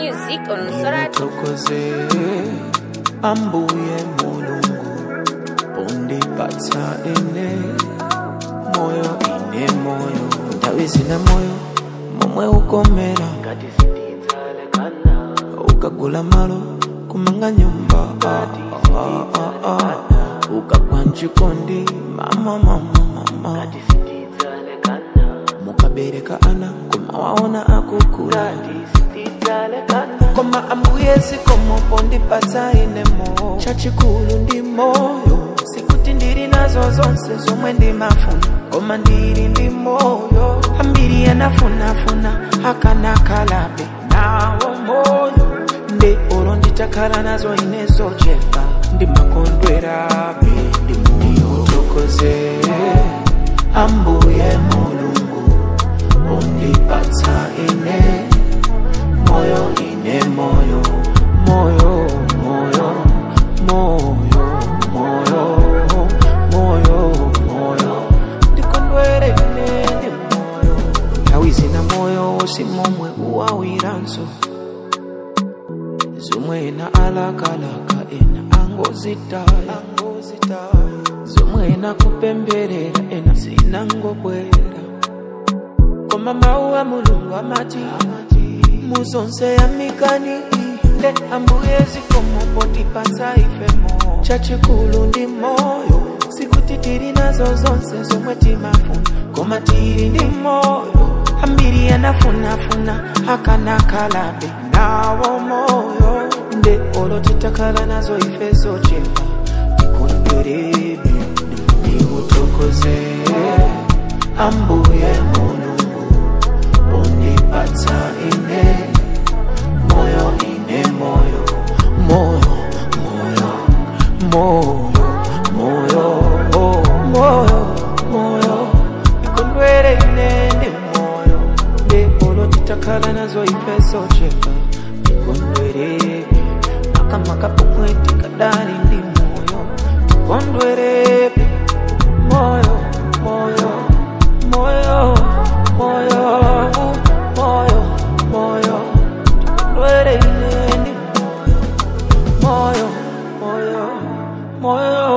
music on Sorat. Ambuye mulungu Bondi pata ine Moyo ine moyo Ndawizi na moyo Momwe ukomera Ngati sititale kana Ukagula malo Kumanga nyumba Ukakwanchi kondi Mama Ngati sititale kana Mukabereka ana Kumawaona akukura Koma ambuye sikomo pondi pata ine mo Chachikulu ndi moyo Sikuti ndiri nazo zonse zomwe ndi mafuna Koma ndiri ndi moyo Ambiri yanafuna Hakana kalabe Nawo moyo Nde oro nditakala nazo ine zochepa Ndi makondwerabe Ndi utokoze Ambuye mulungu Pondi pata ine Moyo ine moyo Moyo Ndikondwere ine ndi moyo Yawizi na moyo Simomwe uwawiranso Zomwe na alaka ena angozitaya Zomwe na kupemberera ena zinangobwera Koma maua mulungu amati Muzonse ya mikani Nde ambuye zikomo poti pata ifemo Chachikulu ndi moyo Sikuti tiri nazo zonse zomwe timafuna Koma tiri ndi moyo Ambiri yanafuna Hakana kalabe Nawo moyo Nde olo titakala nazo ife zochepa Tikondwerebe Ndi utokoze Ambuye mulungu Bondi pata ine Moyo ine moyo Ikondwere ine ndi moyo Nde olo titakala nazo ife sochepa Tikondwerebe Makamaka pomwe tikadali ndi moyo Tikondwerebe Moyo Tikondwere ine ndi moyo